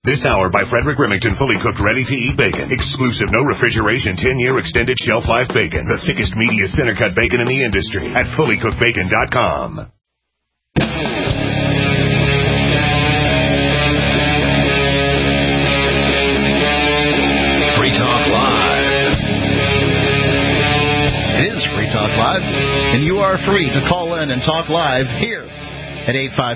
This hour by Frederick Remington, fully cooked, ready-to-eat bacon. Exclusive, no refrigeration, 10-year extended shelf life bacon. The thickest, meatiest center-cut bacon in the industry at fullycookedbacon.com. Free Talk Live. It is Free Talk Live, and you are free to call in and talk live here at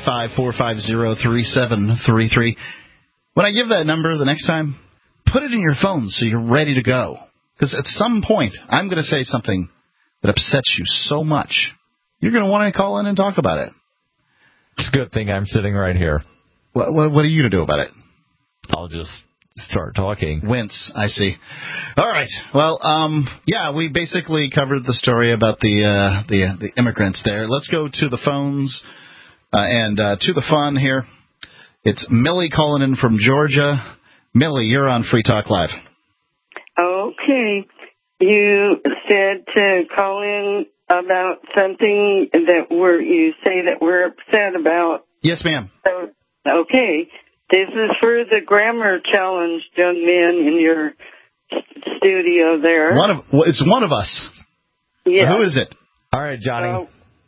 855-450-3733. When I give that number the next time, put it in your phone so you're ready to go. Because at some point, I'm going to say something that upsets you so much, you're going to want to call in and talk about it. It's a good thing I'm sitting right here. What are you going to do about it? I'll just start talking. Wince, I see. All right. Well, we basically covered the story about the immigrants there. Let's go to the phones and to the fun here. It's Millie calling in from Georgia. Millie, you're on Free Talk Live. Okay. You said to call in about something that you say that we're upset about. Yes, ma'am. So, okay. This is for the grammar challenge, young men in your studio there. It's one of us. Yeah. So who is it? All right, Johnny.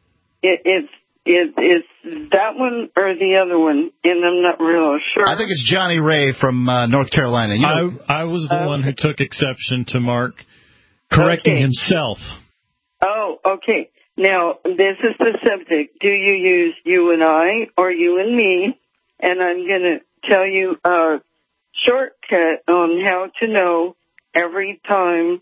It's that one or the other one, and I'm not real sure. I think it's Johnny Ray from North Carolina. I was the one who took exception to Mark correcting himself. Oh, okay. Now, this is the subject. Do you use you and I or you and me? And I'm going to tell you a shortcut on how to know every time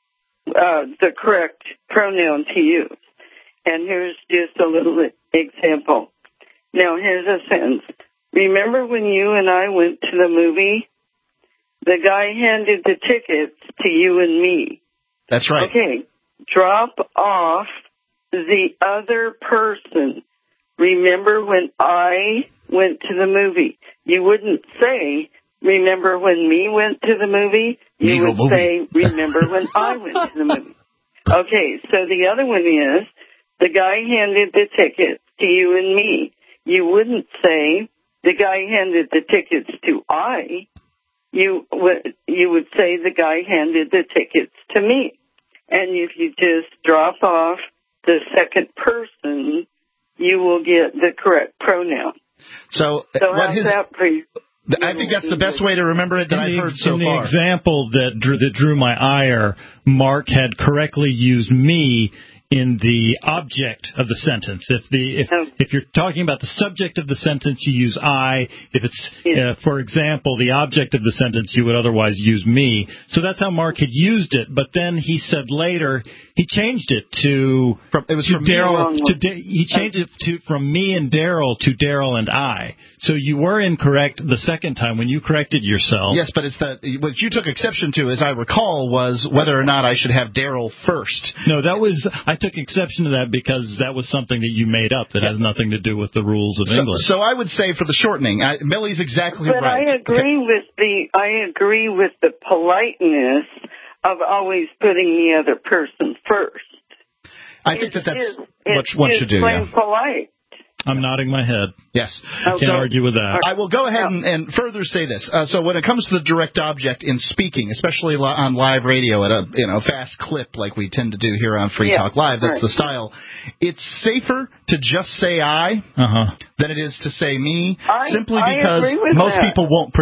the correct pronoun to use. And here's just a little example. Now, here's a sentence. Remember when you and I went to the movie? The guy handed the tickets to you and me. That's right. Okay. Drop off the other person. Remember when I went to the movie? You wouldn't say, remember when me went to the movie? You would say, remember when I went to the movie. Okay, so the other one is, the guy handed the tickets to you and me. You wouldn't say, the guy handed the tickets to I. You would say, the guy handed the tickets to me. And if you just drop off the second person, you will get the correct pronoun. So how's that for you? I think that's the best way to remember it that I've heard so far. In the example that drew my ire, Mark had correctly used me in the object of the sentence. If you're talking about the subject of the sentence, you use I. If it's, for example, the object of the sentence, you would otherwise use me. So that's how Mark had used it. But then he said later he changed it to Daryl. He changed it from me and Daryl to Daryl and I. So you were incorrect the second time when you corrected yourself. Yes, but it's what you took exception to, as I recall, was whether or not I should have Daryl first. No, I took exception to that because that was something that you made up that has nothing to do with the rules of English. So I would say for the shortening, Millie's exactly right. But I agree with the politeness of always putting the other person first. I think that's what one should do. Plain polite. I'm nodding my head. Yes. I can't argue with that. I will go ahead and further say this. So when it comes to the direct object in speaking, especially on live radio at a fast clip like we tend to do here on Free Talk Live, that's the style. It's safer to just say I than it is to say me, simply because most people won't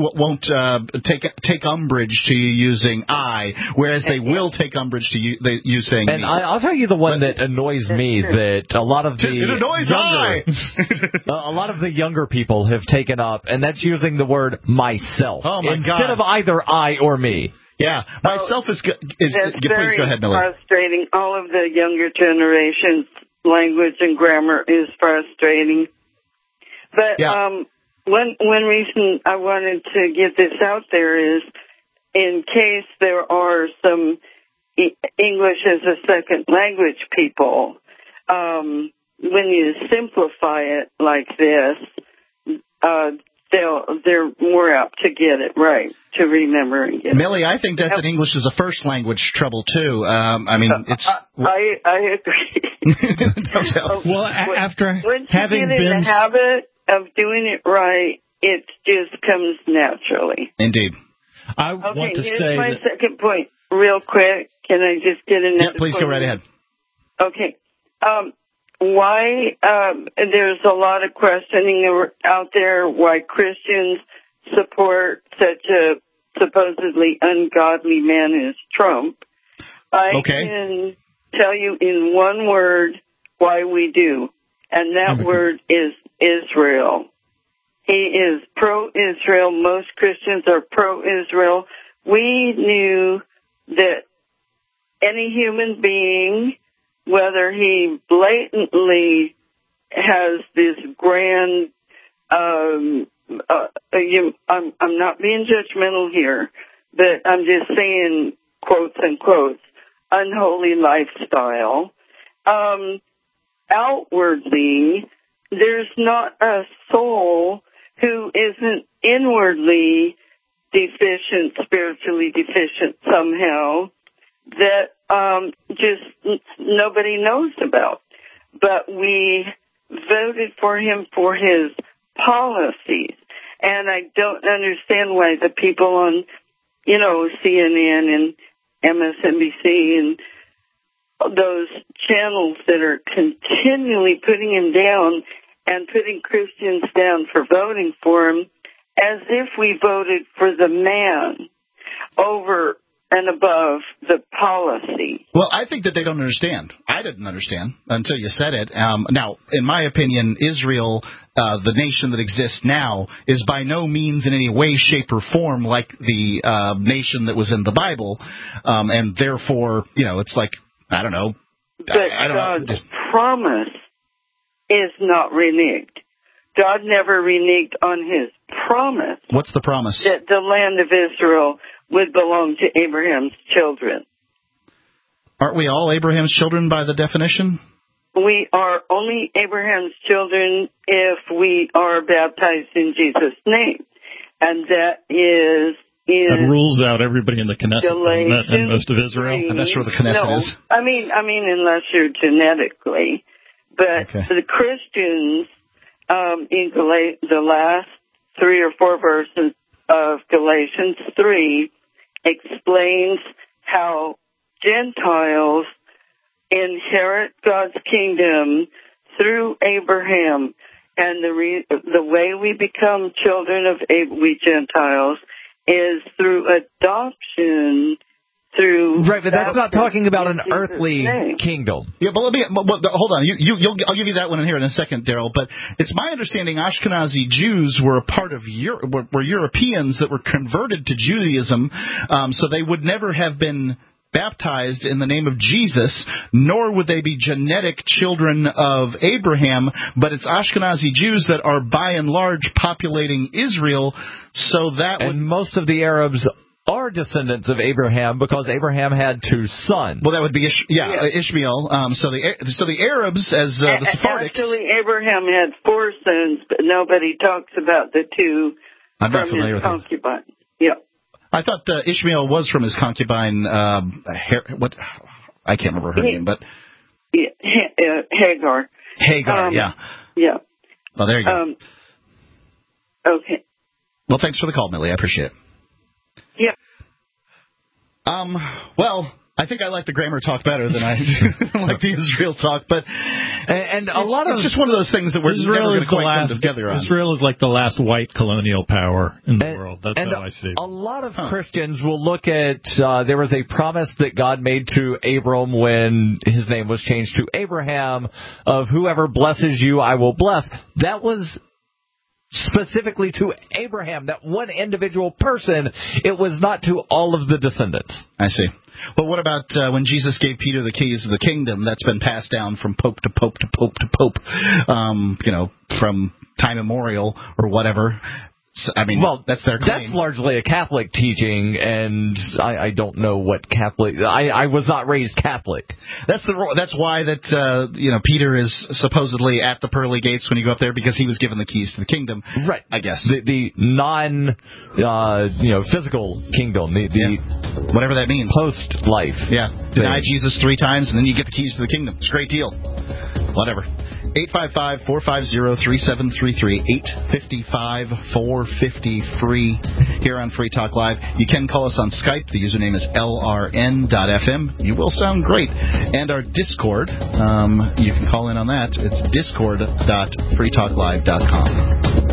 take umbrage to you using I, whereas they will take umbrage to you saying me. And I'll tell you the one that annoys me, that a lot of a lot of the younger people have taken up, and that's using the word myself instead of either I or me. Yeah, myself is please go ahead, Millie. Frustrating. All of the younger generation's language and grammar is frustrating. But one reason I wanted to get this out there is in case there are some English as a second language people, when you simplify it like this, they're more apt to get it right, to remember and get Millie, I think that English is a first language trouble too. It's. I agree. Don't tell. Well, after once having you get in the habit of doing it right, it just comes naturally. Indeed. I want to here's say my second point, real quick. Can I just get another please point? Go right ahead. Okay. Why there's a lot of questioning out there why Christians support such a supposedly ungodly man as Trump. I can tell you in one word why we do, and that word is Israel. He is pro-Israel. Most Christians are pro-Israel. We knew that any human being, whether he blatantly has this grand, I'm not being judgmental here, but I'm just saying, quotes and quotes, unholy lifestyle. Outwardly, there's not a soul who isn't inwardly deficient, spiritually deficient somehow, that just nobody knows about. But we voted for him for his policies. And I don't understand why the people on, CNN and MSNBC and those channels that are continually putting him down and putting Christians down for voting for him as if we voted for the man over and above the policy. Well, I think that they don't understand. I didn't understand until you said it. Now, in my opinion, Israel, the nation that exists now, is by no means in any way, shape, or form like the nation that was in the Bible. And therefore, it's like, I don't know. But God's promise is not reneged. God never reneged on his promise. What's the promise? That the land of Israel would belong to Abraham's children. Aren't we all Abraham's children by the definition? We are only Abraham's children if we are baptized in Jesus' name. And that is that rules out everybody in the Knesset, and most of Israel. I'm not sure the Knesset is. I mean, unless you're genetically. But the Christians, in the last 3 or 4 verses of Galatians 3, explains how Gentiles inherit God's kingdom through Abraham. And the way we become children of we Gentiles is through adoption, Right, but that's not talking about an earthly kingdom. Yeah, but hold on. I'll give you that one in here in a second, Daryl. But it's my understanding Ashkenazi Jews were a part of were Europeans that were converted to Judaism, so they would never have been baptized in the name of Jesus, nor would they be genetic children of Abraham, but it's Ashkenazi Jews that are by and large populating Israel, and most of the Arabs are descendants of Abraham because Abraham had 2 sons. Well, that would be Ishmael. So the Arabs, as the Sephardics. Actually, Abraham had 4 sons, but nobody talks about the 2 from his concubine. Yeah. I thought Ishmael was from his concubine. I can't remember her name, but Hagar. Hagar, yeah. Yeah. Well, there you go. Okay. Well, thanks for the call, Millie. I appreciate it. Yeah. Well, I think I like the grammar talk better than I like the Israel talk, but it's just one of those things that we're never going to quite come together on. Israel is like the last white colonial power in the world. That's how I see it. A lot of Christians will look at there was a promise that God made to Abram when his name was changed to Abraham of whoever blesses you, I will bless. That was specifically to Abraham, that one individual person. It was not to all of the descendants. I see. Well, what about when Jesus gave Peter the keys of the kingdom? That's been passed down from pope to pope to pope to pope, from time immemorial or whatever. So, that's their claim. That's largely a Catholic teaching, and I don't know what Catholic. I was not raised Catholic. That's why Peter is supposedly at the pearly gates when you go up there, because he was given the keys to the kingdom. Right. I guess the non physical kingdom, the whatever that means, post life. Yeah. Deny Jesus 3 times and then you get the keys to the kingdom. It's a great deal. Whatever. 855-450-3733, 855-450-FREE here on Free Talk Live. You can call us on Skype. The username is LRN.FM. You will sound great. And our Discord, you can call in on that. It's discord.freetalklive.com.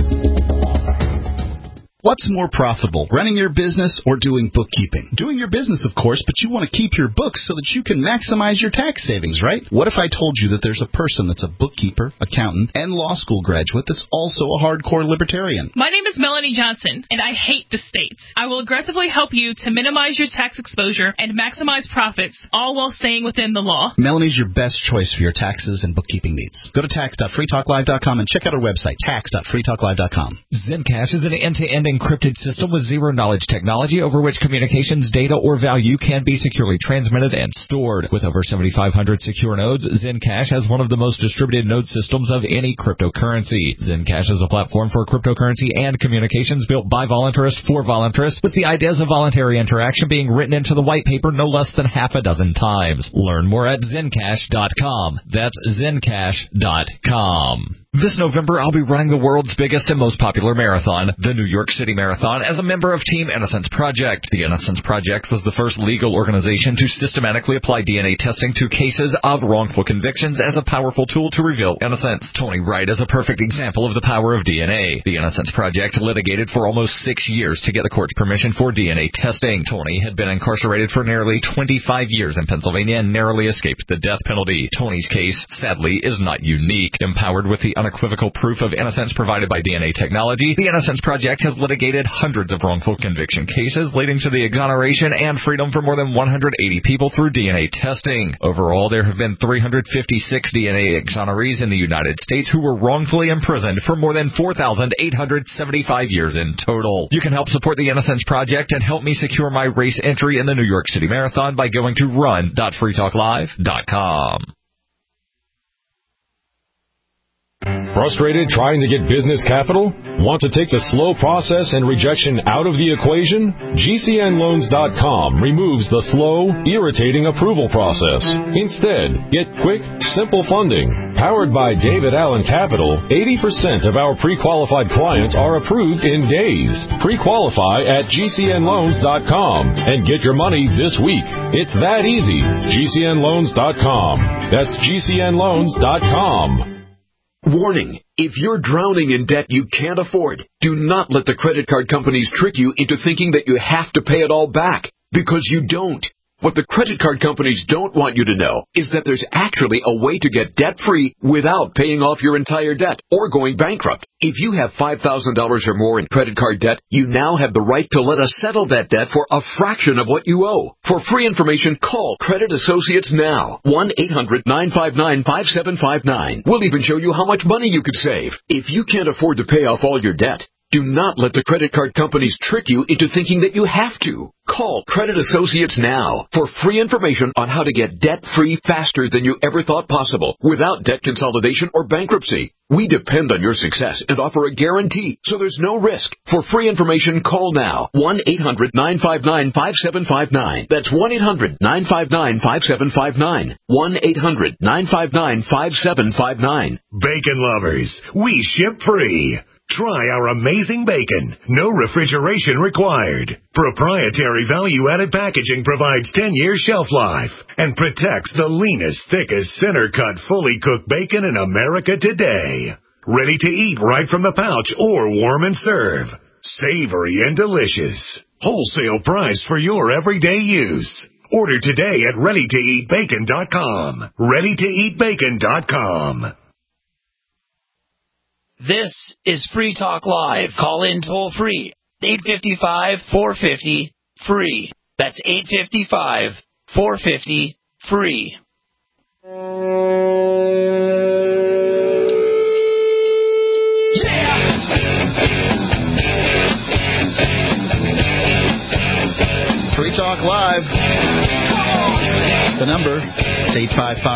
What's more profitable, running your business or doing bookkeeping? Doing your business, of course, but you want to keep your books so that you can maximize your tax savings, right? What if I told you that there's a person that's a bookkeeper, accountant, and law school graduate that's also a hardcore libertarian? My name is Melanie Johnson, and I hate the states. I will aggressively help you to minimize your tax exposure and maximize profits, all while staying within the law. Melanie's your best choice for your taxes and bookkeeping needs. Go to tax.freetalklive.com and check out our website, tax.freetalklive.com. Zencash is an end-to-end encrypted system with zero-knowledge technology over which communications, data, or value can be securely transmitted and stored. With over 7,500 secure nodes, Zencash has one of the most distributed node systems of any cryptocurrency. Zencash is a platform for cryptocurrency and communications built by voluntarists for voluntarists, with the ideas of voluntary interaction being written into the white paper no less than half a dozen times. Learn more at Zencash.com. That's Zencash.com. This November, I'll be running the world's biggest and most popular marathon, the New York City Marathon, as a member of Team Innocence Project. The Innocence Project was the first legal organization to systematically apply DNA testing to cases of wrongful convictions as a powerful tool to reveal innocence. Tony Wright is a perfect example of the power of DNA. The Innocence Project litigated for almost 6 years to get the court's permission for DNA testing. Tony had been incarcerated for nearly 25 years in Pennsylvania and narrowly escaped the death penalty. Tony's case, sadly, is not unique. Empowered with the unequivocal proof of innocence provided by DNA technology, the Innocence Project has litigated hundreds of wrongful conviction cases, leading to the exoneration and freedom for more than 180 people through DNA testing. Overall, there have been 356 DNA exonerees in the United States who were wrongfully imprisoned for more than 4,875 years in total. You can help support the Innocence Project and help me secure my race entry in the New York City Marathon by going to run.freetalklive.com. Frustrated trying to get business capital? Want to take the slow process and rejection out of the equation? GCNloans.com removes the slow, irritating approval process. Instead, get quick, simple funding. Powered by David Allen Capital, 80% of our pre-qualified clients are approved in days. Pre-qualify at GCNloans.com and get your money this week. It's that easy. GCNloans.com. That's GCNloans.com. Warning, if you're drowning in debt you can't afford, do not let the credit card companies trick you into thinking that you have to pay it all back, because you don't. What the credit card companies don't want you to know is that there's actually a way to get debt-free without paying off your entire debt or going bankrupt. If you have $5,000 or more in credit card debt, you now have the right to let us settle that debt for a fraction of what you owe. For free information, call Credit Associates now. 1-800-959-5759. We'll even show you how much money you could save. If you can't afford to pay off all your debt, do not let the credit card companies trick you into thinking that you have to. Call Credit Associates now for free information on how to get debt-free faster than you ever thought possible without debt consolidation or bankruptcy. We depend on your success and offer a guarantee, so there's no risk. For free information, call now. 1-800-959-5759. That's 1-800-959-5759. 1-800-959-5759. Bacon lovers, we ship free. Try our amazing bacon. No refrigeration required. Proprietary value-added packaging provides 10-year shelf life and protects the leanest, thickest, center-cut, fully cooked bacon in America today. Ready to eat right from the pouch or warm and serve. Savory and delicious. Wholesale price for your everyday use. Order today at ReadyToEatBacon.com. ReadyToEatBacon.com. This is Free Talk Live. Call in toll free. 855-450-FREE. That's 855-450-FREE. Free Talk Live. The number is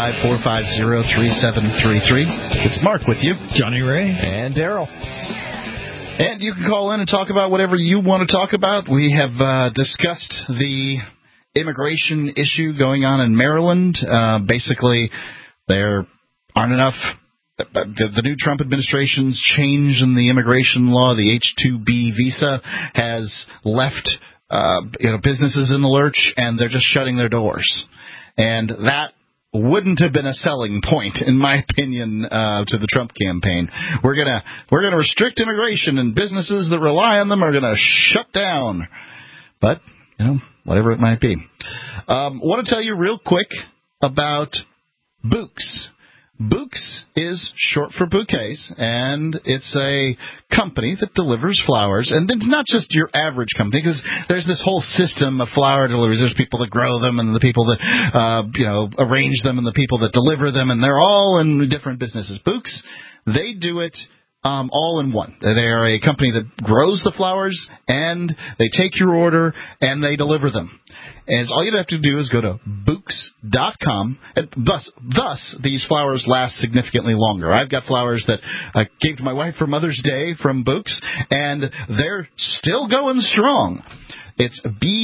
855-450-3733. It's Mark with you. Johnny Ray. And Daryl. And you can call in and talk about whatever you want to talk about. We have discussed the immigration issue going on in Maryland. Basically, there aren't enough the new Trump administration's change in the immigration law, the H-2B visa, has left businesses in the lurch, and they're just shutting their doors. And that wouldn't have been a selling point, in my opinion, to the Trump campaign. We're gonna restrict immigration, and businesses that rely on them are gonna shut down. But whatever it might be. Want to tell you real quick about Bouqs. Bouqs is short for bouquets, and it's a company that delivers flowers. And it's not just your average company, because there's this whole system of flower deliveries. There's people that grow them, and the people that arrange them, and the people that deliver them, and they're all in different businesses. Bouqs, they do it all in one. They are a company that grows the flowers, and they take your order, and they deliver them. And all you'd have to do is go to Bouqs.com, and thus these flowers last significantly longer. I've got flowers that I gave to my wife for Mother's Day from Bouqs, and they're still going strong. It's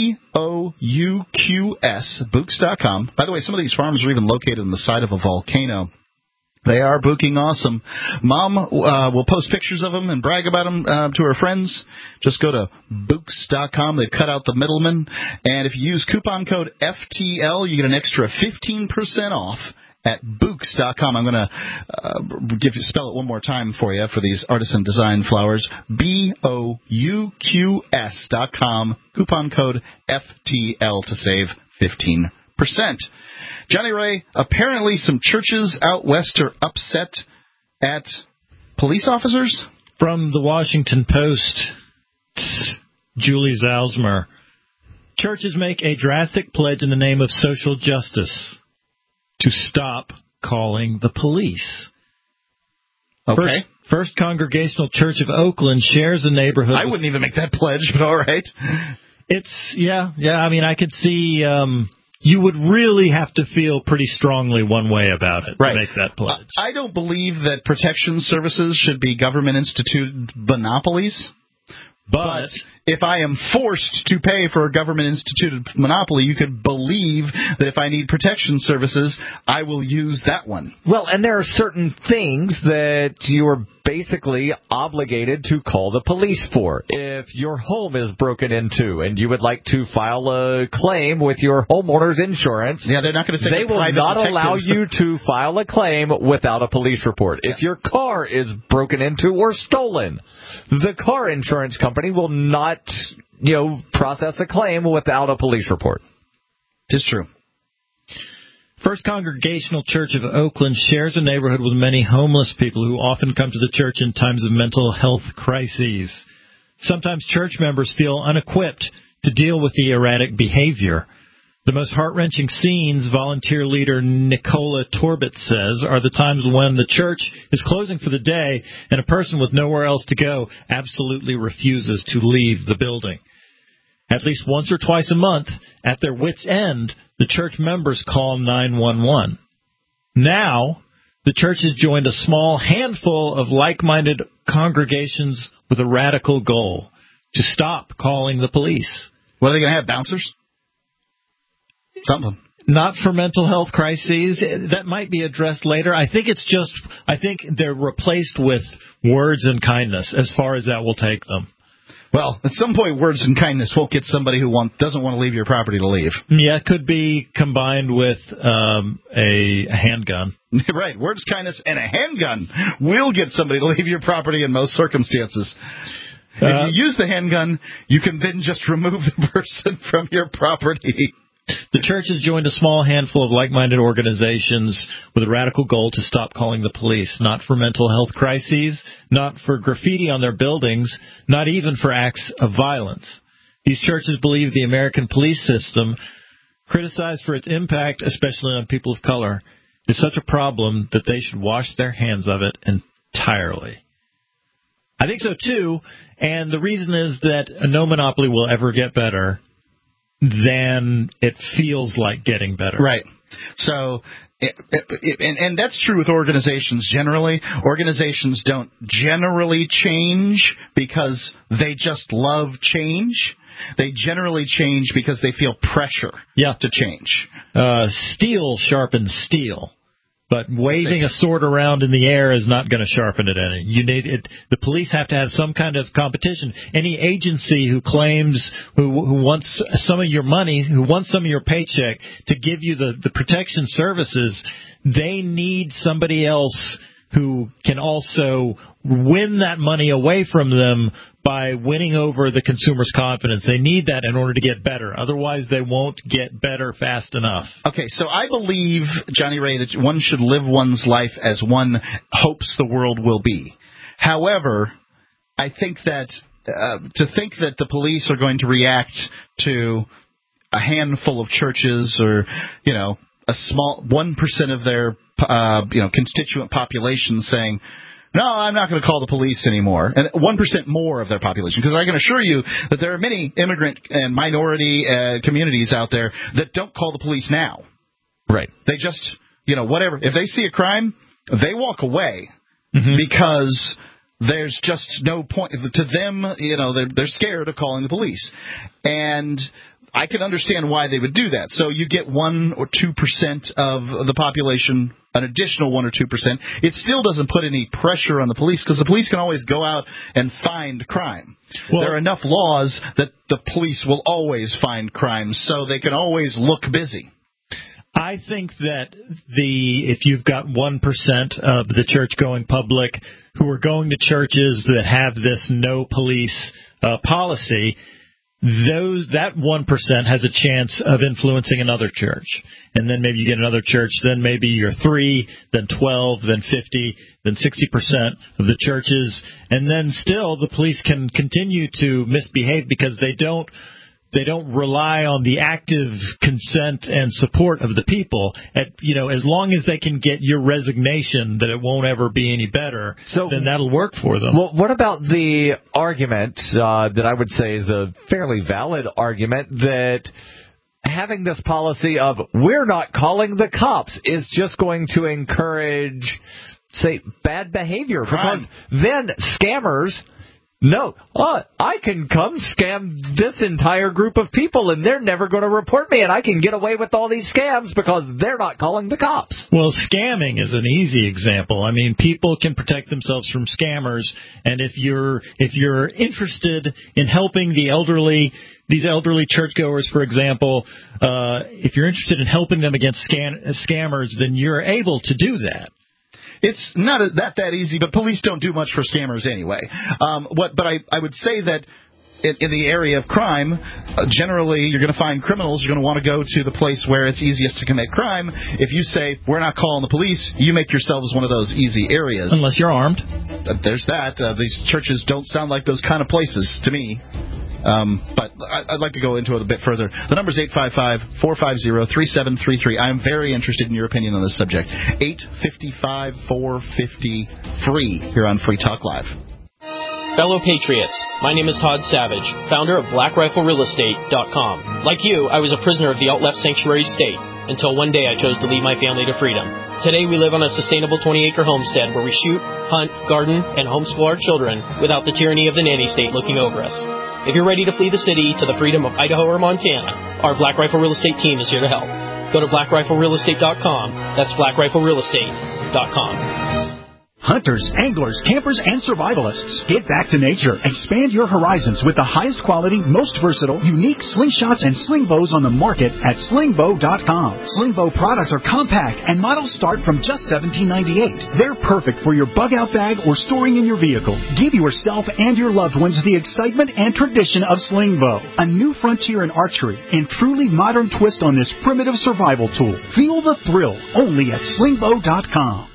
Bouqs, Bouqs.com. By the way, some of these farms are even located on the side of a volcano. They are bouquing awesome. Mom will post pictures of them and brag about them to her friends. Just go to Bouqs.com. They've cut out the middleman. And if you use coupon code FTL, you get an extra 15% off at Bouqs.com. I'm going to spell it one more time for you for these artisan design flowers. Bouqs.com. Coupon code FTL to save 15%. Johnny Ray, apparently some churches out west are upset at police officers? From the Washington Post, Julie Zalzmer. Churches make a drastic pledge in the name of social justice to stop calling the police. Okay. First Congregational Church of Oakland shares a neighborhood. I wouldn't even make that pledge, but all right. Yeah. I mean, I could see... you would really have to feel pretty strongly one way about it to make that pledge. I don't believe that protection services should be government-instituted monopolies. But if I am forced to pay for a government-instituted monopoly, you could believe that if I need protection services, I will use that one. Well, and there are certain things that you are basically obligated to call the police for. If your home is broken into and you would like to file a claim with your homeowner's insurance, they're not going to say they will not allow you to file a claim without a police report. If your car is broken into or stolen, the car insurance company will not, process a claim without a police report. It's true. First Congregational Church of Oakland shares a neighborhood with many homeless people who often come to the church in times of mental health crises. Sometimes church members feel unequipped to deal with the erratic behavior. The most heart-wrenching scenes, volunteer leader Nicola Torbett says, are the times when the church is closing for the day and a person with nowhere else to go absolutely refuses to leave the building. At least once or twice a month, at their wits' end, the church members call 911. Now, the church has joined a small handful of like-minded congregations with a radical goal: to stop calling the police. What are they going to have, bouncers? Something. Not for mental health crises. That might be addressed later. I think they're replaced with words and kindness as far as that will take them. Well, at some point, words and kindness won't get somebody who doesn't want to leave your property to leave. Yeah, it could be combined with a handgun. Right, words, kindness, and a handgun will get somebody to leave your property in most circumstances. If you use the handgun, you can then just remove the person from your property. The church has joined a small handful of like-minded organizations with a radical goal to stop calling the police, not for mental health crises, not for graffiti on their buildings, not even for acts of violence. These churches believe the American police system, criticized for its impact, especially on people of color, is such a problem that they should wash their hands of it entirely. I think so, too, and the reason is that no monopoly will ever get better than it feels like getting better. Right. So, and that's true with organizations generally. Organizations don't generally change because they just love change. They generally change because they feel pressure to change. Steel sharpens steel. But waving a sword around in the air is not going to sharpen it any. You need it. The police have to have some kind of competition. Any agency who claims who wants some of your money, who wants some of your paycheck to give you the protection services, they need somebody else who can also win that money away from them by winning over the consumer's confidence. They need that in order to get better. Otherwise, they won't get better fast enough. Okay, so I believe, Johnny Ray, that one should live one's life as one hopes the world will be. However, I think that to think that the police are going to react to a handful of churches or, a small 1% of their constituent population saying, no, I'm not going to call the police anymore, and 1% more of their population, because I can assure you that there are many immigrant and minority communities out there that don't call the police now. Right. They just, whatever. If they see a crime, they walk away because there's just no point to them. They're scared of calling the police, and I can understand why they would do that. So you get 1 or 2% of the population, an additional 1 or 2%. It still doesn't put any pressure on the police, because the police can always go out and find crime. Well, there are enough laws that the police will always find crimes, so they can always look busy. I think that if you've got 1% of the church-going public who are going to churches that have this no police policy, that 1% has a chance of influencing another church. And then maybe you get another church, then maybe you're 3, then 12, then 50, then 60% of the churches. And then still the police can continue to misbehave because they don't rely on the active consent and support of the people. As long as they can get your resignation that it won't ever be any better, then that'll work for them. Well, what about the argument that I would say is a fairly valid argument that having this policy of we're not calling the cops is just going to encourage, say, bad behavior? Crime. Because then scammers... No, I can come scam this entire group of people, and they're never going to report me, and I can get away with all these scams because they're not calling the cops. Well, scamming is an easy example. I mean, people can protect themselves from scammers, and if you're interested in helping these elderly churchgoers, for example, if you're interested in helping them against scammers, then you're able to do that. It's not that easy, but police don't do much for scammers anyway. But I would say that in the area of crime, generally you're going to find criminals. You're going to want to go to the place where it's easiest to commit crime. If you say, we're not calling the police, you make yourselves one of those easy areas. Unless you're armed. There's that. These churches don't sound like those kind of places to me. But I'd like to go into it a bit further. The number is 855-450-3733. I'm very interested in your opinion on this subject. 855-450-FREE here on Free Talk Live. Fellow Patriots, my name is Todd Savage, founder of BlackRifleRealEstate.com. Like you, I was a prisoner of the alt-left sanctuary state until one day I chose to lead my family to freedom. Today we live on a sustainable 20-acre homestead where we shoot, hunt, garden, and homeschool our children without the tyranny of the nanny state looking over us. If you're ready to flee the city to the freedom of Idaho or Montana, our Black Rifle Real Estate team is here to help. Go to BlackRifleRealEstate.com. That's BlackRifleRealEstate.com. Hunters, anglers, campers, and survivalists. Get back to nature. Expand your horizons with the highest quality, most versatile, unique slingshots and sling bows on the market at slingbow.com. Slingbow products are compact and models start from just $17.98. They're perfect for your bug-out bag or storing in your vehicle. Give yourself and your loved ones the excitement and tradition of Slingbow, a new frontier in archery and truly modern twist on this primitive survival tool. Feel the thrill only at slingbow.com.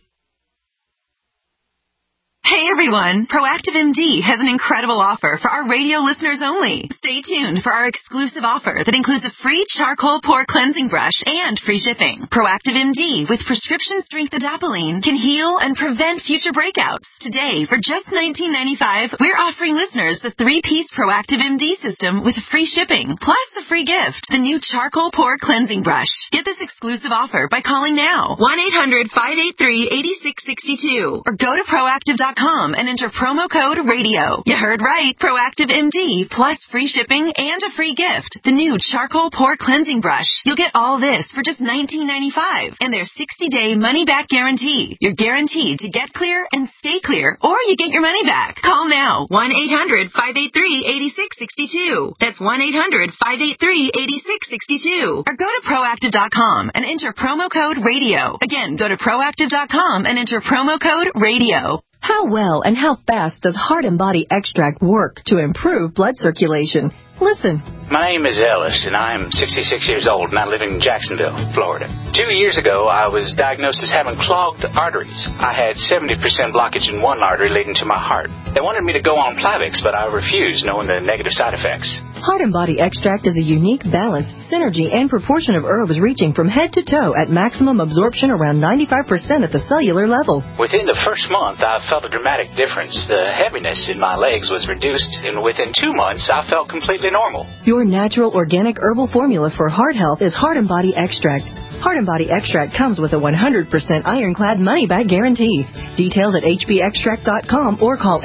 Hey everyone, Proactive MD has an incredible offer for our radio listeners only. Stay tuned for our exclusive offer that includes a free charcoal pore cleansing brush and free shipping. Proactive MD with prescription strength adapalene can heal and prevent future breakouts. Today, for just $19.95, we're offering listeners the 3-piece Proactive MD system with free shipping, plus a free gift, the new charcoal pore cleansing brush. Get this exclusive offer by calling now, 1-800-583-8662, or go to Proactive.com proactiveMD.com and enter promo code RADIO. You heard right. Proactive MD plus free shipping and a free gift. The new charcoal pore cleansing brush. You'll get all this for just $19.95 and their 60-day money-back guarantee. You're guaranteed to get clear and stay clear, or you get your money back. Call now. 1-800-583-8662. That's 1-800-583-8662. Or go to proactive.com and enter promo code RADIO. Again, go to proactive.com and enter promo code RADIO. How well and how fast does Heart and Body Extract work to improve blood circulation? Listen. My name is Ellis, and I'm 66 years old, and I live in Jacksonville, Florida. 2 years ago, I was diagnosed as having clogged arteries. I had 70% blockage in one artery leading to my heart. They wanted me to go on Plavix, but I refused, knowing the negative side effects. Heart and Body Extract is a unique balance, synergy, and proportion of herbs reaching from head to toe at maximum absorption around 95% at the cellular level. Within the first month, I felt a dramatic difference. The heaviness in my legs was reduced, and within 2 months, I felt completely normal. Your natural organic herbal formula for heart health is Heart and Body Extract. Heart and Body Extract comes with a 100% ironclad money-back guarantee. Details at hbextract.com or call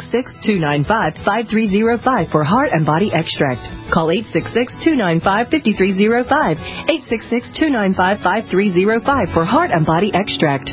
866-295-5305 for Heart and Body Extract. Call 866-295-5305, 866-295-5305 for Heart and Body Extract.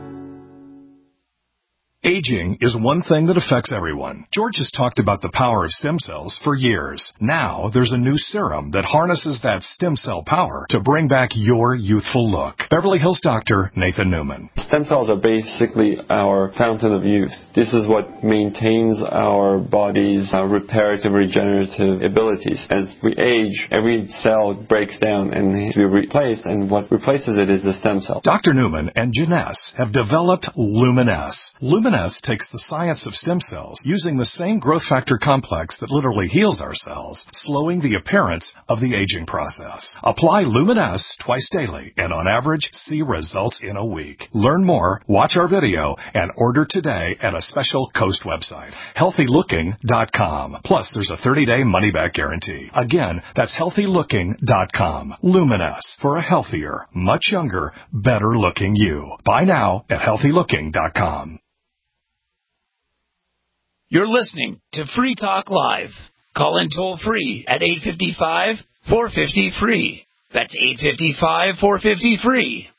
Aging is one thing that affects everyone. George has talked about the power of stem cells for years. Now, there's a new serum that harnesses that stem cell power to bring back your youthful look. Beverly Hills doctor Nathan Newman. Stem cells are basically our fountain of youth. This is what maintains our body's reparative, regenerative abilities. As we age, every cell breaks down and needs to be replaced, and what replaces it is the stem cell. Dr. Newman and Janess have developed Luminesce. Luminesce takes the science of stem cells, using the same growth factor complex that literally heals our cells, slowing the appearance of the aging process. Apply Luminesce twice daily, and on average, see results in a week. Learn more, watch our video, and order today at a special Coast website, healthylooking.com. Plus, there's a 30-day money-back guarantee. Again, that's healthylooking.com. Luminesce, for a healthier, much younger, better-looking you. Buy now at healthylooking.com. You're listening to Free Talk Live. Call in toll-free at 855-450-FREE. That's 855-450-FREE.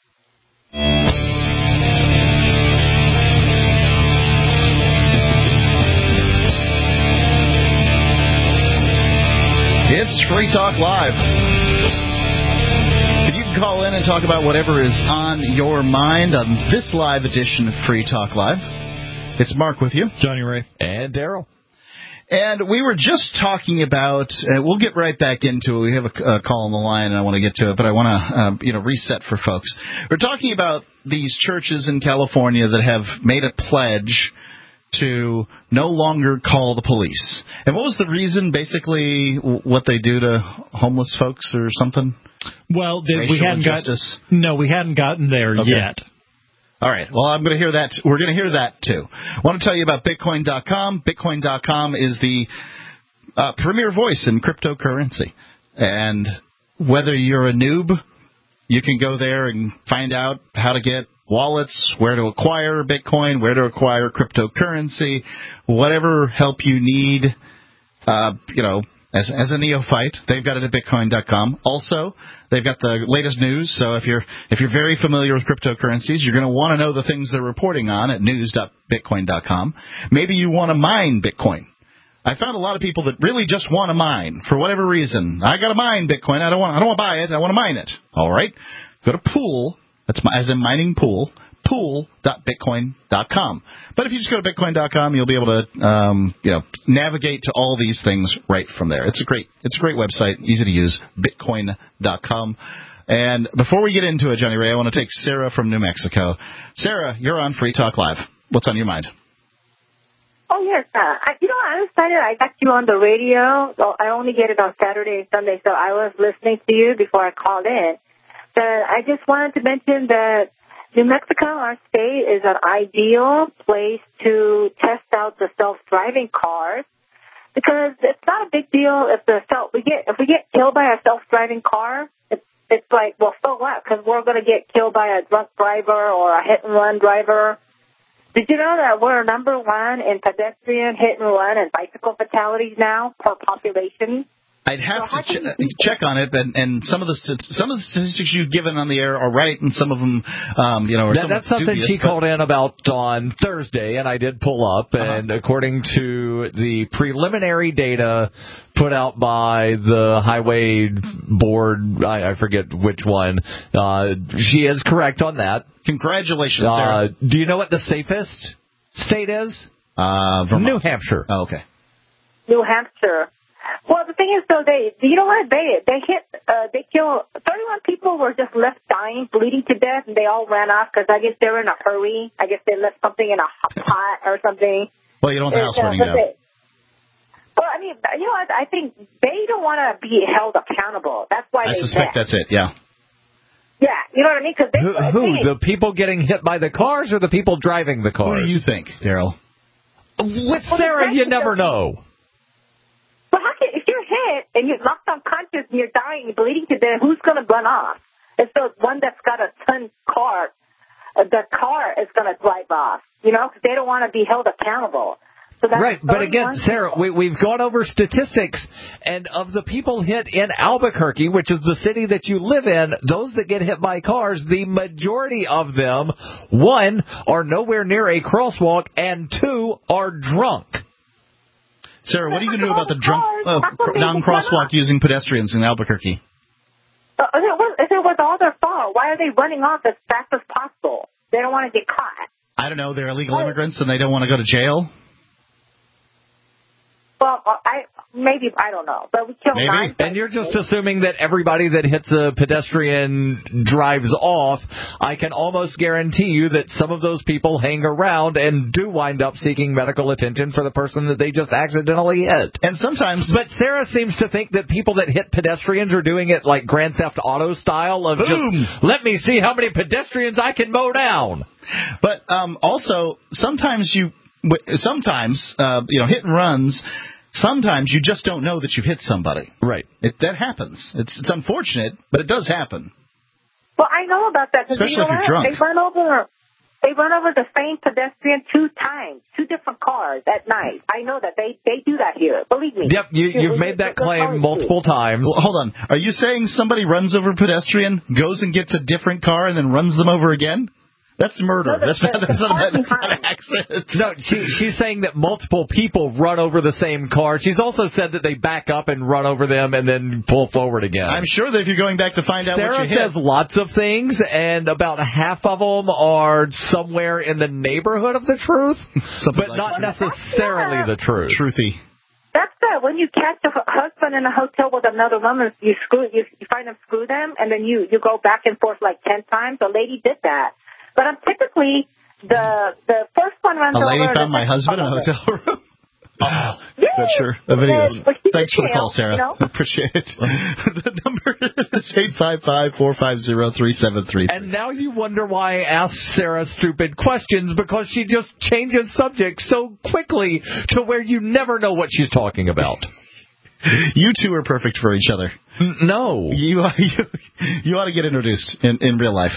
It's Free Talk Live. You can call in and talk about whatever is on your mind on this live edition of Free Talk Live. It's Mark with you. Johnny Ray. And Daryl. And we were just talking about, we'll get right back into it. We have a call on the line, and I want to get to it, but I want to reset for folks. We're talking about these churches in California that have made a pledge to no longer call the police. And what was the reason, basically, what they do to homeless folks or something? Well, we hadn't gotten there yet. All right. Well, I'm going to hear that. We're going to hear that, too. I want to tell you about Bitcoin.com. Bitcoin.com is the premier voice in cryptocurrency. And whether you're a noob, you can go there and find out how to get wallets, where to acquire Bitcoin, where to acquire cryptocurrency, whatever help you need, as a neophyte. They've got it at Bitcoin.com. Also, they've got the latest news, so if you're very familiar with cryptocurrencies, you're going to want to know the things they're reporting on at news.bitcoin.com. Maybe you want to mine Bitcoin. I found a lot of people that really just want to mine for whatever reason. I got to mine Bitcoin. I don't want to buy it. I want to mine it. All right. Go to Pool. That's as in mining pool. Pool.bitcoin.com. But if you just go to bitcoin.com, you'll be able to navigate to all these things right from there. It's a great website, easy to use. Bitcoin.com. And before we get into it, Johnny Ray, I want to take Sarah from New Mexico. Sarah, you're on Free Talk Live. What's on your mind? Oh, yes. I'm excited. I got you on the radio. So I only get it on Saturday and Sunday, so I was listening to you before I called in. But I just wanted to mention that New Mexico, our state, is an ideal place to test out the self-driving cars because it's not a big deal if we get killed by a self-driving car. It's like, well, so what? Because we're going to get killed by a drunk driver or a hit-and-run driver. Did you know that we're number one in pedestrian hit and run and bicycle fatalities now per population? I'd have to check on it, and some of the statistics you've given on the air are right, and some of them, are that's something dubious, she called in about on Thursday, and I did pull up, and according to the preliminary data put out by the Highway Board, I forget which one, she is correct on that. Congratulations, Sarah. Do you know what the safest state is? Vermont. New Hampshire. Oh, okay. New Hampshire. Well, the thing is, though, you know what? They killed 31 people were just left dying, bleeding to death, and they all ran off because I guess they were in a hurry. I guess they left something in a hot pot or something. Well, you don't want the house burning down. Well, I mean, you know what? I think they don't want to be held accountable. That's why I suspect that's it, yeah. Yeah, you know what I mean? Cause who? The people getting hit by the cars or the people driving the cars? Who do you think, Daryl? With Sarah, you never know. But if you're hit and you're knocked unconscious and you're dying and bleeding to death, who's going to run off? It's the one that's got a ton car. The car is going to drive off, because they don't want to be held accountable. So that's right, but again, Sarah, we've gone over statistics, and of the people hit in Albuquerque, which is the city that you live in, those that get hit by cars, the majority of them, 1, are nowhere near a crosswalk, and 2, are drunk. Sarah, what are you going to do about the drunk non-crosswalk using pedestrians in Albuquerque? If it was all their fault, why are they running off as fast as possible? They don't want to get caught. I don't know. They're illegal immigrants and they don't want to go to jail? Well, I don't know. But we killed 9. And you're just assuming that everybody that hits a pedestrian drives off. I can almost guarantee you that some of those people hang around and do wind up seeking medical attention for the person that they just accidentally hit. And sometimes... But Sarah seems to think that people that hit pedestrians are doing it like Grand Theft Auto style of just, let me see how many pedestrians I can mow down. But also, sometimes hit and runs... Sometimes you just don't know that you've hit somebody. Right. That happens. It's unfortunate, but it does happen. Well, I know about that. Especially if you're drunk. They run over the same pedestrian 2 times, 2 different cars at night. I know that. They do that here. Believe me. Yep, you've made that claim multiple times. Well, hold on. Are you saying somebody runs over a pedestrian, goes and gets a different car, and then runs them over again? That's murder. That's not an accident. No, she's saying that multiple people run over the same car. She's also said that they back up and run over them and then pull forward again. I'm sure that if you're going back to find out Sarah what you hit. says lots of things, and about half of them are somewhere in the neighborhood of the truth, but like not necessarily the truth. Truthy. That's when you catch a husband in a hotel with another woman, you find them, screw them, and then you go back and forth like 10 times. A lady did that. But I'm typically, the first one runs over... A lady found my husband in a hotel room? Oh, yeah, sure. The videos. Thanks for the call, Sarah. Appreciate it. The number is 855-450-3733. And now you wonder why I asked Sarah stupid questions, because she just changes subjects so quickly to where you never know what she's talking about. You two are perfect for each other. No. You ought to get introduced in real life.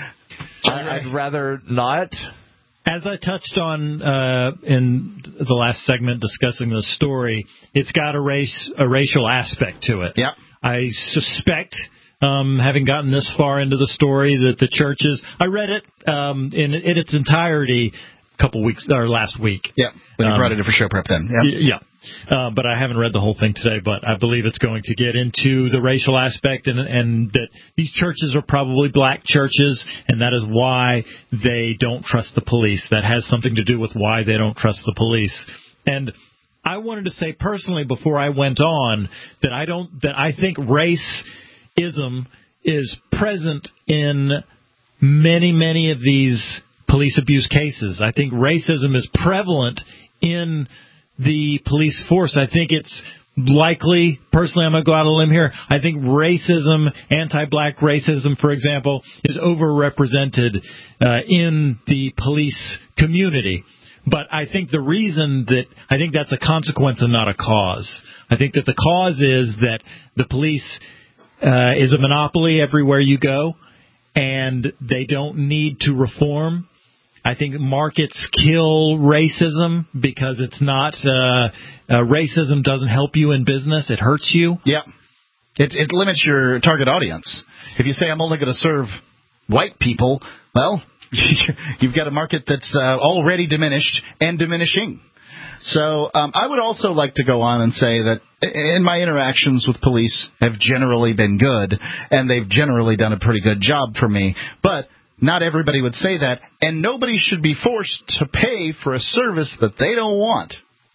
I'd rather not. As I touched on in the last segment discussing the story, it's got a racial aspect to it. Yep. I suspect, having gotten this far into the story, that the churches... I read it in its entirety last week. Yeah, when you brought it in for show prep then. Yeah. But I haven't read the whole thing today, but I believe it's going to get into the racial aspect and that these churches are probably black churches, and that is why they don't trust the police. That has something to do with why they don't trust the police. And I wanted to say personally before I went on that I think racism is present in many, many of these police abuse cases. I think racism is prevalent in the police force. I think it's likely, personally, I'm going to go out on a limb here, I think racism, anti-black racism, for example, is overrepresented in the police community. But I think I think that's a consequence and not a cause. I think that the cause is that the police is a monopoly everywhere you go, and they don't need to reform. I think markets kill racism because it's not racism doesn't help you in business. It hurts you. Yeah. It limits your target audience. If you say I'm only going to serve white people, well, you've got a market that's already diminished and diminishing. So I would also like to go on and say that in my interactions with police have generally been good, and they've generally done a pretty good job for me. But not everybody would say that, and nobody should be forced to pay for a service that they don't want.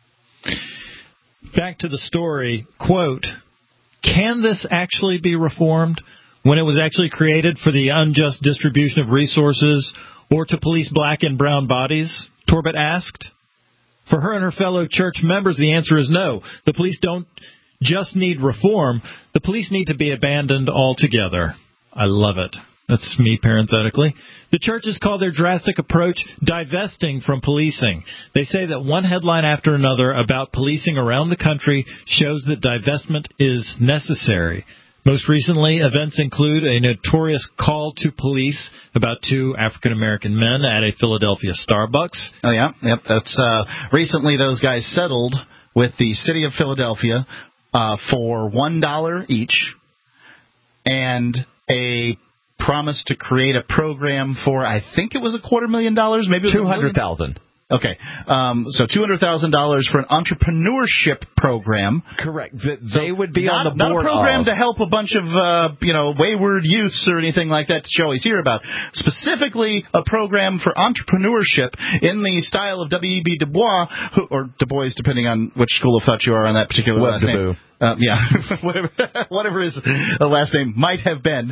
Back to the story, quote, can this actually be reformed when it was actually created for the unjust distribution of resources or to police black and brown bodies? Torbett asked. For her and her fellow church members, the answer is no. The police don't just need reform. The police need to be abandoned altogether. I love it. That's me parenthetically. The churches call their drastic approach divesting from policing. They say that one headline after another about policing around the country shows that divestment is necessary. Most recently, events include a notorious call to police about 2 African-American men at a Philadelphia Starbucks. Oh, yeah. Yep. That's recently those guys settled with the city of Philadelphia for $1 each and a promise to create a program for, I think it was $250,000, maybe it was $200,000. Okay, so $200,000 for an entrepreneurship program. Correct. They would be on the board. Not a program to help a bunch of wayward youths or anything like that you always hear about. Specifically, a program for entrepreneurship in the style of W.E.B. Du Bois, or Du Bois, depending on which school of thought you are on that particular last name. Whatever his last name might have been.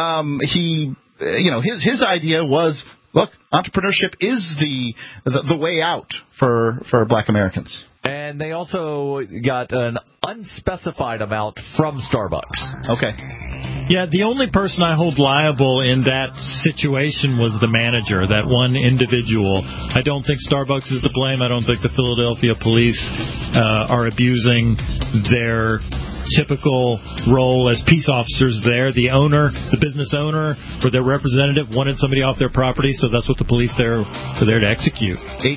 His idea was, look, entrepreneurship is the way out for Black Americans. And they also got an unspecified amount from Starbucks. Okay. Yeah, the only person I hold liable in that situation was the manager, that one individual. I don't think Starbucks is to blame. I don't think the Philadelphia police are abusing their typical role as peace officers there. The owner, the business owner, or their representative wanted somebody off their property, so that's what the police are there to execute.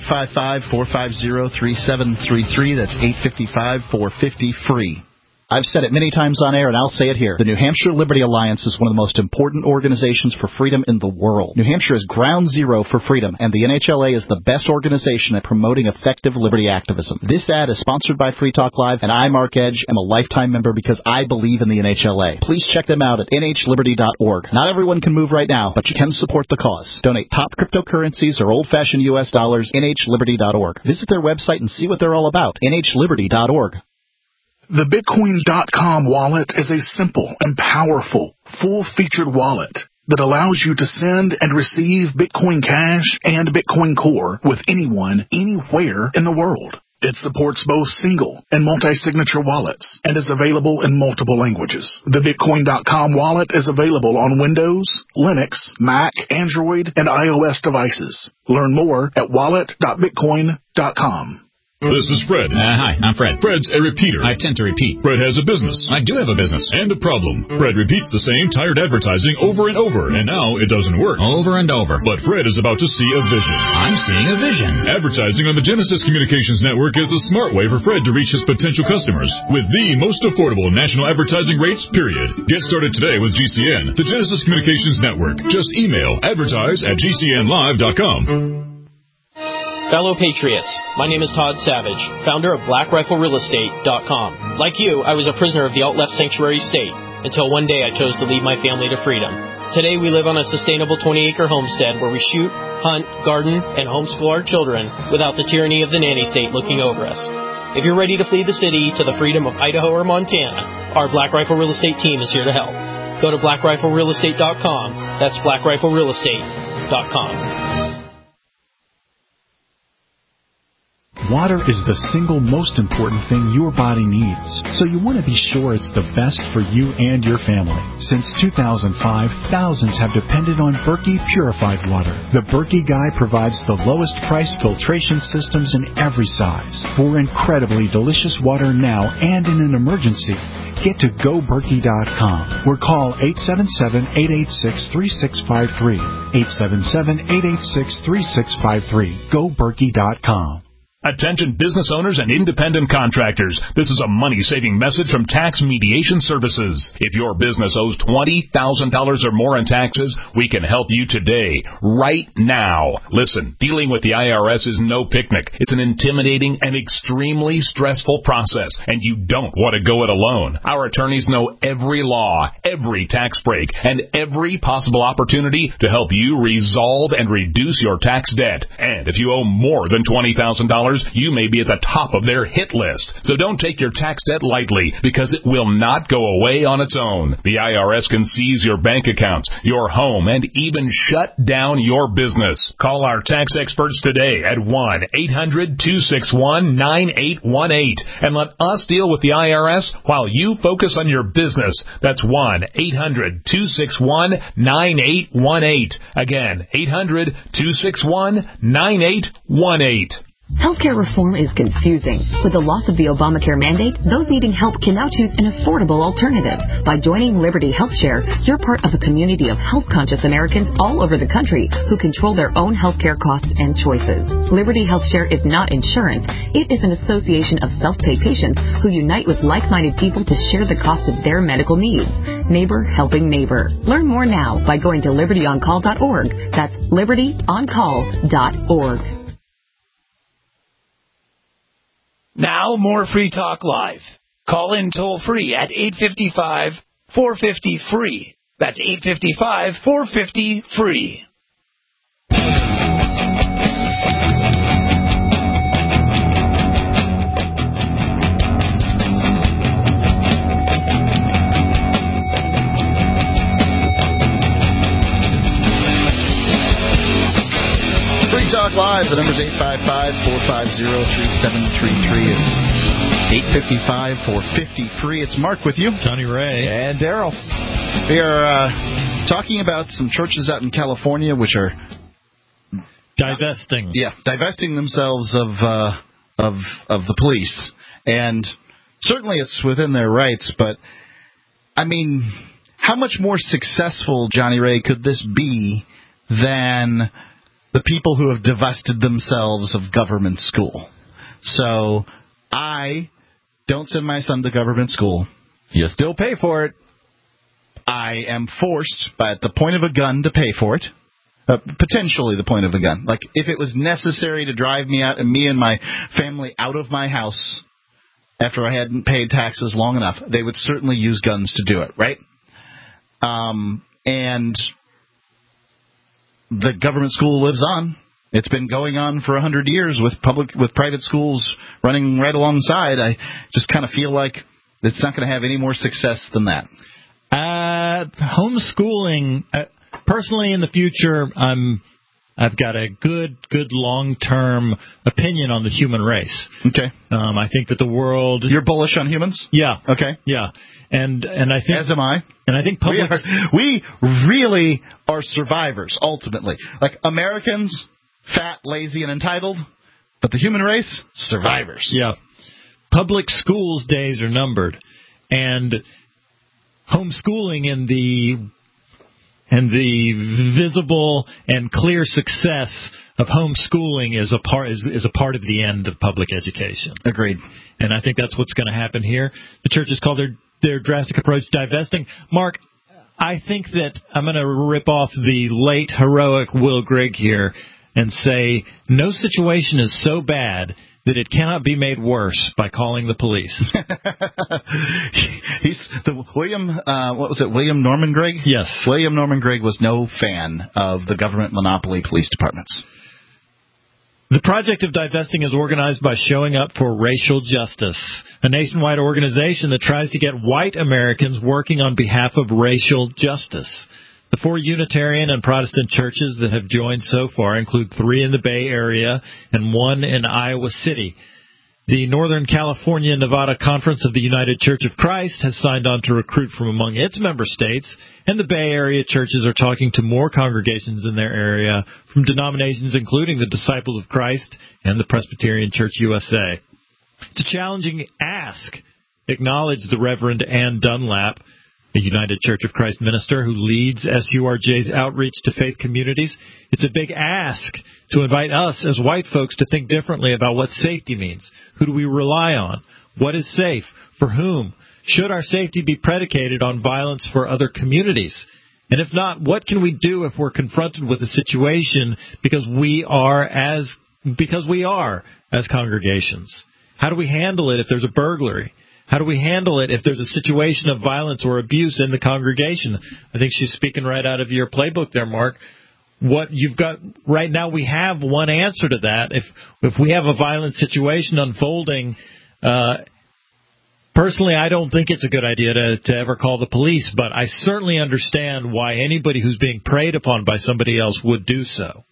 855-450-3733. That's 855-450-FREE. I've said it many times on air, and I'll say it here. The New Hampshire Liberty Alliance is one of the most important organizations for freedom in the world. New Hampshire is ground zero for freedom, and the NHLA is the best organization at promoting effective liberty activism. This ad is sponsored by Free Talk Live, and I, Mark Edge, am a lifetime member because I believe in the NHLA. Please check them out at nhliberty.org. Not everyone can move right now, but you can support the cause. Donate top cryptocurrencies or old-fashioned U.S. dollars, nhliberty.org. Visit their website and see what they're all about, nhliberty.org. The Bitcoin.com wallet is a simple and powerful, full-featured wallet that allows you to send and receive Bitcoin Cash and Bitcoin Core with anyone, anywhere in the world. It supports both single and multi-signature wallets and is available in multiple languages. The Bitcoin.com wallet is available on Windows, Linux, Mac, Android, and iOS devices. Learn more at wallet.bitcoin.com. This is Fred. Hi, I'm Fred. Fred's a repeater. I tend to repeat. Fred has a business. I do have a business. And a problem. Fred repeats the same tired advertising over and over, and now it doesn't work. Over and over. But Fred is about to see a vision. I'm seeing a vision. Advertising on the Genesis Communications Network is the smart way for Fred to reach his potential customers with the most affordable national advertising rates, period. Get started today with GCN, the Genesis Communications Network. Just email advertise@gcnlive.com. Fellow Patriots, my name is Todd Savage, founder of BlackRifleRealEstate.com. Like you, I was a prisoner of the alt-left sanctuary state until one day I chose to lead my family to freedom. Today we live on a sustainable 20-acre homestead where we shoot, hunt, garden, and homeschool our children without the tyranny of the nanny state looking over us. If you're ready to flee the city to the freedom of Idaho or Montana, our Black Rifle Real Estate team is here to help. Go to BlackRifleRealEstate.com. That's BlackRifleRealEstate.com. Water is the single most important thing your body needs, so you want to be sure it's the best for you and your family. Since 2005, thousands have depended on Berkey purified water. The Berkey Guy provides the lowest price filtration systems in every size. For incredibly delicious water now and in an emergency, get to GoBerkey.com or call 877-886-3653. 877-886-3653. GoBerkey.com. Attention business owners and independent contractors. This is a money-saving message from Tax Mediation Services. If your business owes $20,000 or more in taxes, we can help you today, right now. Listen, dealing with the IRS is no picnic. It's an intimidating and extremely stressful process, and you don't want to go it alone. Our attorneys know every law, every tax break, and every possible opportunity to help you resolve and reduce your tax debt. And if you owe more than $20,000, you may be at the top of their hit list. So don't take your tax debt lightly, because it will not go away on its own. The IRS can seize your bank accounts, your home, and even shut down your business. Call our tax experts today at 1-800-261-9818 and let us deal with the IRS while you focus on your business. That's 1-800-261-9818. Again, 800-261-9818. Healthcare reform is confusing. With the loss of the Obamacare mandate, those needing help can now choose an affordable alternative. By joining Liberty HealthShare, you're part of a community of health-conscious Americans all over the country who control their own healthcare costs and choices. Liberty HealthShare is not insurance. It is an association of self-pay patients who unite with like-minded people to share the cost of their medical needs. Neighbor helping neighbor. Learn more now by going to libertyoncall.org. That's libertyoncall.org. Now, more Free Talk Live. Call in toll-free at 855-450-FREE. That's 855-450-FREE. Free Talk Live. The number's 855-450-3733. It's 855-450-FREE. It's Mark with you. Johnny Ray. And Daryl. We are talking about some churches out in California which are divesting. Divesting themselves of the police. And certainly it's within their rights, but I mean, how much more successful, Johnny Ray, could this be than the people who have divested themselves of government school? So I don't send my son to government school. You still pay for it. I am forced, at the point of a gun, to pay for it. Potentially the point of a gun. Like, if it was necessary to drive me and my family out of my house after I hadn't paid taxes long enough, they would certainly use guns to do it, right? And the government school lives on. It's been going on for 100 years with private schools running right alongside. I just kind of feel like it's not going to have any more success than that. Homeschooling, personally, in the future, I've got a good long-term opinion on the human race. Okay. I think that the world... You're bullish on humans? Yeah. Okay. Yeah. And I think... As am I. And I think public... We really are survivors, ultimately. Like, Americans, fat, lazy, and entitled, but the human race, survivors. Yeah. Public schools' days are numbered. And homeschooling and the visible and clear success of homeschooling is a part of the end of public education. Agreed. And I think that's what's going to happen here. The church has called their drastic approach divesting. Mark, I think that I'm going to rip off the late heroic Will Grigg here and say no situation is so bad that it cannot be made worse by calling the police. William Norman Grigg? Yes. William Norman Grigg was no fan of the government monopoly police departments. The project of divesting is organized by Showing Up for Racial Justice, a nationwide organization that tries to get white Americans working on behalf of racial justice. The 4 Unitarian and Protestant churches that have joined so far include 3 in the Bay Area and 1 in Iowa City. The Northern California-Nevada Conference of the United Church of Christ has signed on to recruit from among its member states, and the Bay Area churches are talking to more congregations in their area from denominations including the Disciples of Christ and the Presbyterian Church USA. It's a challenging ask acknowledge the Reverend Ann Dunlap, a United Church of Christ minister who leads SURJ's outreach to faith communities. It's a big ask to invite us as white folks to think differently about what safety means. Who do we rely on? What is safe? For whom? Should our safety be predicated on violence for other communities? And if not, what can we do if we're confronted with a situation because we are as congregations? How do we handle it if there's a burglary? How do we handle it if there's a situation of violence or abuse in the congregation? I think she's speaking right out of your playbook there, Mark. What you've got right now, we have one answer to that. If we have a violent situation unfolding, personally, I don't think it's a good idea to ever call the police, but I certainly understand why anybody who's being preyed upon by somebody else would do so.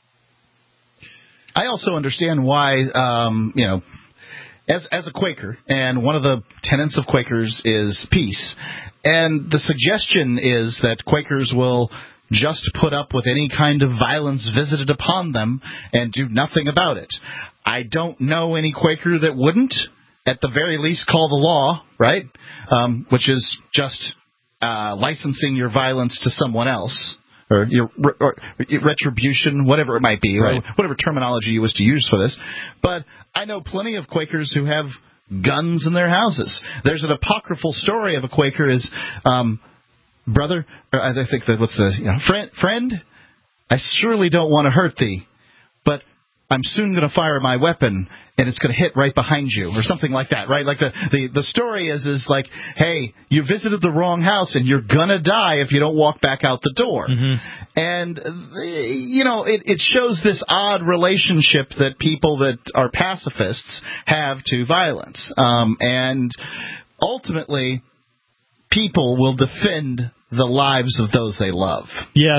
I also understand why, as a Quaker, and one of the tenets of Quakers is peace, and the suggestion is that Quakers will just put up with any kind of violence visited upon them and do nothing about it. I don't know any Quaker that wouldn't, at the very least, call the law, right, which is just licensing your violence to someone else. Or your retribution, whatever it might be, right, or whatever terminology you wish to use for this. But I know plenty of Quakers who have guns in their houses. There's an apocryphal story of a Quaker is, brother, or I think that friend, I surely don't want to hurt thee, but I'm soon going to fire my weapon, and it's going to hit right behind you, or something like that, right? Like the story is like, hey, you visited the wrong house, and you're going to die if you don't walk back out the door. Mm-hmm. And, it shows this odd relationship that people that are pacifists have to violence. And ultimately, people will defend the lives of those they love. Yeah,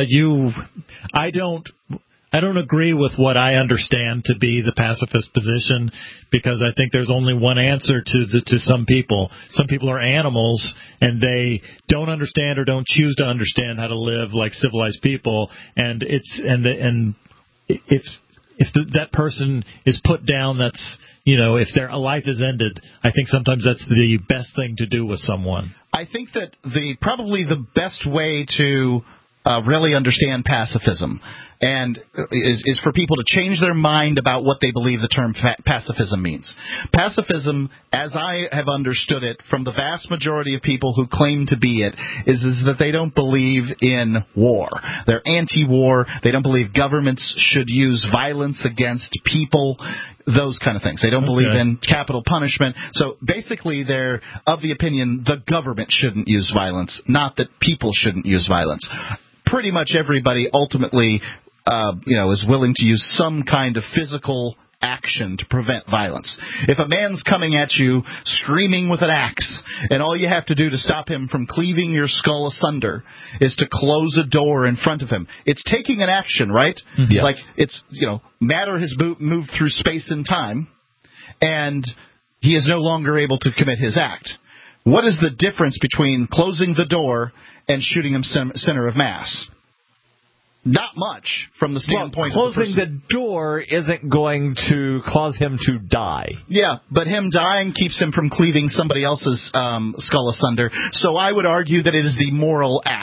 I don't agree with what I understand to be the pacifist position, because I think there's only one answer to some people. Some people are animals, and they don't understand or don't choose to understand how to live like civilized people. And if that person is put down, that's, if their life is ended, I think sometimes that's the best thing to do with someone. I think that probably the best way to really understand pacifism and is for people to change their mind about what they believe the term pacifism means. Pacifism, as I have understood it from the vast majority of people who claim to be it, is that they don't believe in war. They're anti-war. They don't believe governments should use violence against people, those kind of things. They don't believe in capital punishment. So basically they're of the opinion the government shouldn't use violence, not that people shouldn't use violence. Pretty much everybody ultimately is willing to use some kind of physical action to prevent violence. If a man's coming at you screaming with an axe, and all you have to do to stop him from cleaving your skull asunder is to close a door in front of him, it's taking an action, right? Yes. Like it's, matter has moved through space and time, and he is no longer able to commit his act. What is the difference between closing the door and shooting him center of mass? Not much from the standpoint of closing the door isn't going to cause him to die. Yeah, but him dying keeps him from cleaving somebody else's skull asunder. So I would argue that it is the more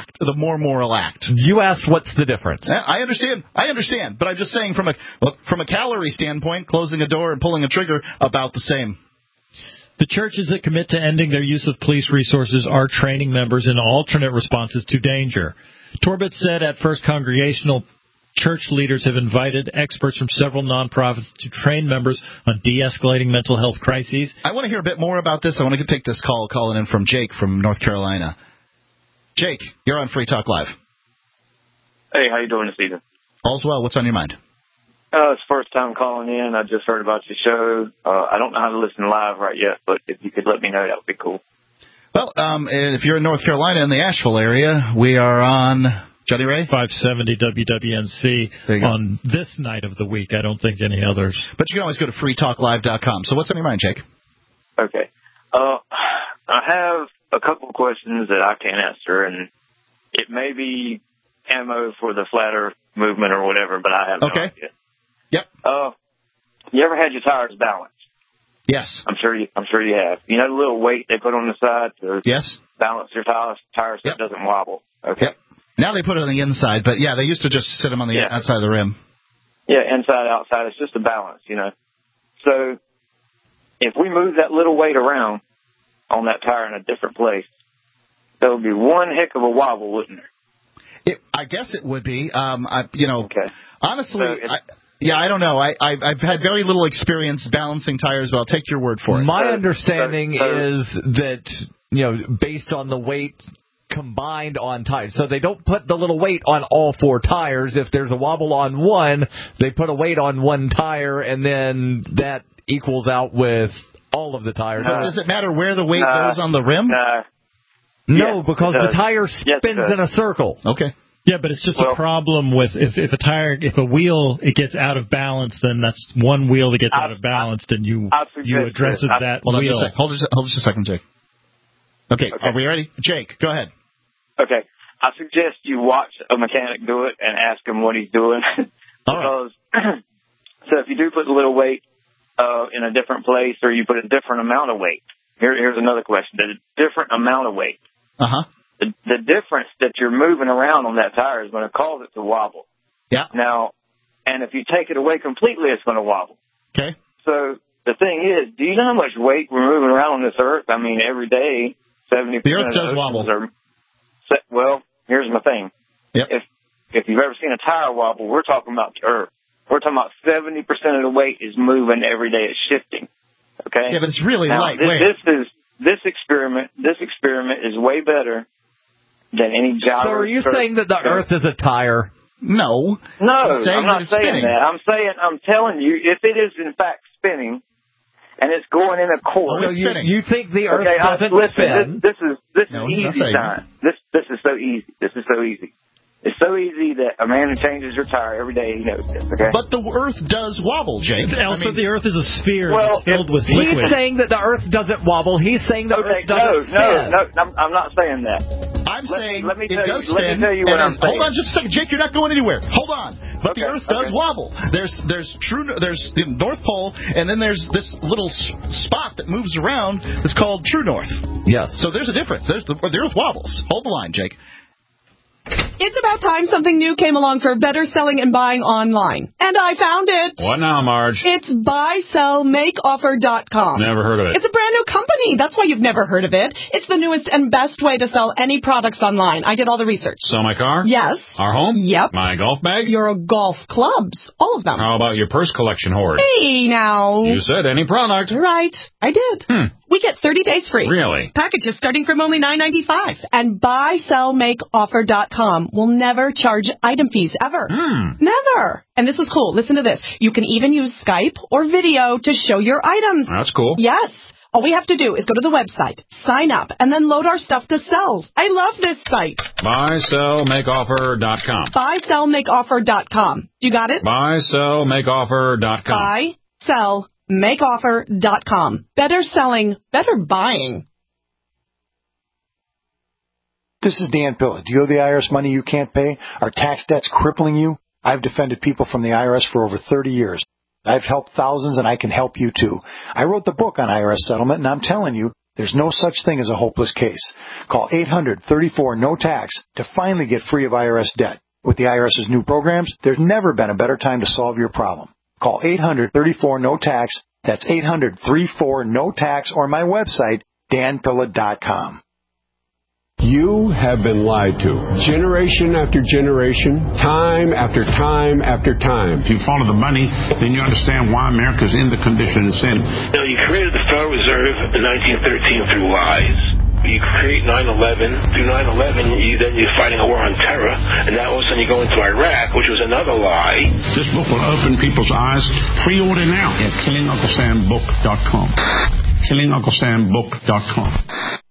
moral act. You asked what's the difference. I understand. But I'm just saying from a calorie standpoint, closing a door and pulling a trigger, about the same. The churches that commit to ending their use of police resources are training members in alternate responses to danger. Torbett said at First Congregational, church leaders have invited experts from several nonprofits to train members on de-escalating mental health crises. I want to hear a bit more about this. I want to take this calling in from Jake from North Carolina. Jake, you're on Free Talk Live. Hey, how you doing this evening? All's well. What's on your mind? It's first time calling in. I just heard about your show. I don't know how to listen live right yet, but if you could let me know, that would be cool. Well, if you're in North Carolina in the Asheville area, we are on, Johnny Ray? 570 WWNC on this night of the week. I don't think any others. But you can always go to freetalklive.com. So what's on your mind, Jake? Okay. I have a couple of questions that I can't answer, and it may be ammo for the flat earth movement or whatever, but I have no idea. Yep. You ever had your tires balanced? Yes. I'm sure you have. You know the little weight they put on the side to balance your tires so it doesn't wobble. Okay. Yep. Now they put it on the inside, but they used to just sit them on the outside of the rim. Yeah, inside, outside. It's just a balance, you know. So if we move that little weight around on that tire in a different place, there would be one heck of a wobble, wouldn't there? I guess it would be. Honestly, I don't know. I've had very little experience balancing tires, but I'll take your word for it. My understanding is that, based on the weight combined on tires. So they don't put the little weight on all 4 tires. If there's a wobble on one, they put a weight on one tire, and then that equals out with all of the tires. Does it matter where the weight goes on the rim? No, because the tire spins in a circle. Okay. Yeah, but it's just a problem with if a wheel it gets out of balance, then that's one wheel that gets out of balance, then you address that wheel. Hold just a second, Jake. Okay, are we ready? Jake, go ahead. Okay, I suggest you watch a mechanic do it and ask him what he's doing. So if you do put a little weight in a different place, or you put a different amount of weight, here's another question: a different amount of weight. The difference that you're moving around on that tire is going to cause it to wobble. Yeah. Now, and if you take it away completely, it's going to wobble. Okay. So the thing is, do you know how much weight we're moving around on this earth? I mean, every day, 70% the earth does of wobble. Well, here's my thing. Yep. If you've ever seen a tire wobble, we're talking about the earth. We're talking about 70% of the weight is moving every day. It's shifting. Okay. Yeah, but it's really lightweight. This experiment is way better than any gyro. So are you saying that the earth is a tire? No. I'm not saying that. I'm telling you, if it is in fact spinning, and it's going in a course. So you think the earth doesn't spin? This is easy time. This is so easy. This is so easy. It's so easy that a man who changes your tire every day, he knows this. Okay. But the earth does wobble, Jake. Also, the earth is a sphere that's filled with liquid. He's saying that the earth doesn't wobble. He's saying the earth doesn't spin. No, I'm not saying that. I'm saying it does spin. Let me tell you what I'm saying. Hold on just a second, Jake. You're not going anywhere. Hold on. But the earth does wobble. There's the North Pole, and then there's this little spot that moves around that's called true north. Yes. So there's a difference. The earth wobbles. Hold the line, Jake. It's about time something new came along for better selling and buying online. And I found it. What now, Marge? It's buysellmakeoffer.com. Never heard of it. It's a brand new company. That's why you've never heard of it. It's the newest and best way to sell any products online. I did all the research. Sell my car? Yes. Our home? Yep. My golf bag? Your golf clubs. All of them. How about your purse collection hoard? Hey, now. You said any product. Right. I did. We get 30 days free. Really? Packages starting from only $9.95. And buysellmakeoffer.com will never charge item fees, ever. Never. And this is cool. Listen to this. You can even use Skype or video to show your items. That's cool. Yes. All we have to do is go to the website, sign up, and then load our stuff to sell. I love this site. buysellmakeoffer.com. buysellmakeoffer.com. You got it? buysellmakeoffer.com. buysellmakeoffer.com. Better selling, better buying. This is Dan Pilla. Do you owe the IRS money you can't pay? Are tax debts crippling you? I've defended people from the IRS for over 30 years. I've helped thousands, and I can help you too. I wrote the book on IRS settlement, and I'm telling you, there's no such thing as a hopeless case. Call 800-34-NO-TAX to finally get free of IRS debt. With the IRS's new programs, there's never been a better time to solve your problem. Call 800-34-NO-TAX. That's 800-34-NO-TAX, or my website, danpilla.com. You have been lied to. Generation after generation, time after time after time. If you follow the money, then you understand why America's in the condition it's in. Now, you created the Federal Reserve in 1913 through lies. You create 9/11. Through 9/11, you're fighting a war on terror, and now all of a sudden you go into Iraq, which was another lie. This book will open people's eyes. Pre-order now at KillingUncleSamBook.com. KillingUncleSamBook.com.